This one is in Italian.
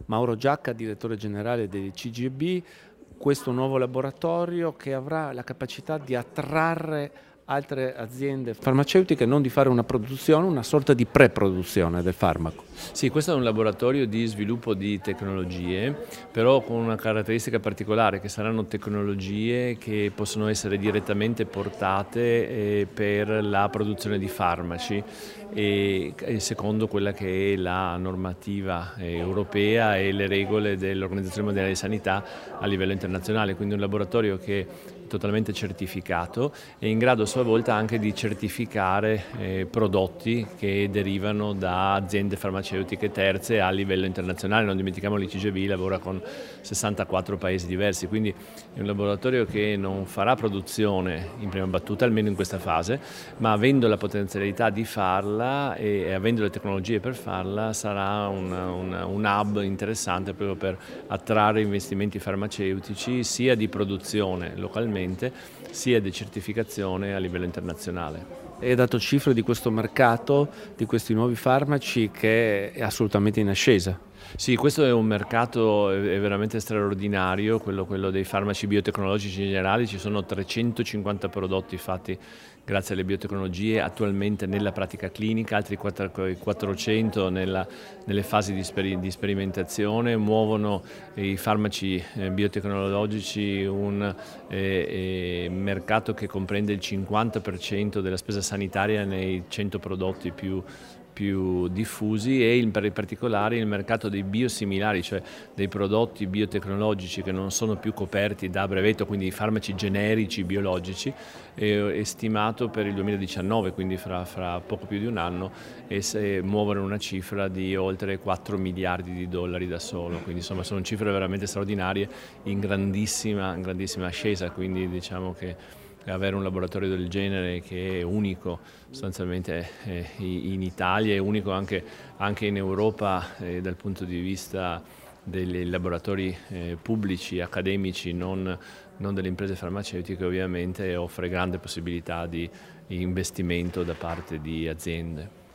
Mauro Giacca, direttore generale del CGB, questo nuovo laboratorio che avrà la capacità di attrarre altre aziende farmaceutiche, non di fare una produzione, una sorta di pre-produzione del farmaco. Sì, questo è un laboratorio di sviluppo di tecnologie, però con una caratteristica particolare, che saranno tecnologie che possono essere direttamente portate per la produzione di farmaci e secondo quella che è la normativa europea e le regole dell'Organizzazione Mondiale di Sanità a livello internazionale, quindi un laboratorio che è totalmente certificato e in grado a sua volta anche di certificare prodotti che derivano da aziende farmaceutiche terze a livello internazionale. Non dimentichiamo l'ICGB lavora con 64 paesi diversi, quindi è un laboratorio che non farà produzione in prima battuta, almeno in questa fase, ma avendo la potenzialità di farla e avendo le tecnologie per farla sarà un hub interessante proprio per attrarre investimenti farmaceutici sia di produzione localmente sia di certificazione a livello internazionale. Hai dato cifre di questo mercato, di questi nuovi farmaci che è assolutamente in ascesa. Sì, questo è un mercato è veramente straordinario, quello dei farmaci biotecnologici in generale. Ci sono 350 prodotti fatti grazie alle biotecnologie attualmente nella pratica clinica, altri 400 nelle fasi di sperimentazione. Muovono i farmaci biotecnologici un mercato che comprende il 50% della spesa sanitaria nei 100 prodotti più diffusi e in particolare il mercato dei biosimilari, cioè dei prodotti biotecnologici che non sono più coperti da brevetto, quindi i farmaci generici biologici, è stimato per il 2019, quindi fra poco più di un anno, e muovono una cifra di oltre 4 miliardi di dollari da solo, quindi insomma sono cifre veramente straordinarie in grandissima ascesa, quindi diciamo che avere un laboratorio del genere che è unico sostanzialmente in Italia, è unico anche in Europa dal punto di vista dei laboratori pubblici, accademici, non delle imprese farmaceutiche, ovviamente offre grande possibilità di investimento da parte di aziende.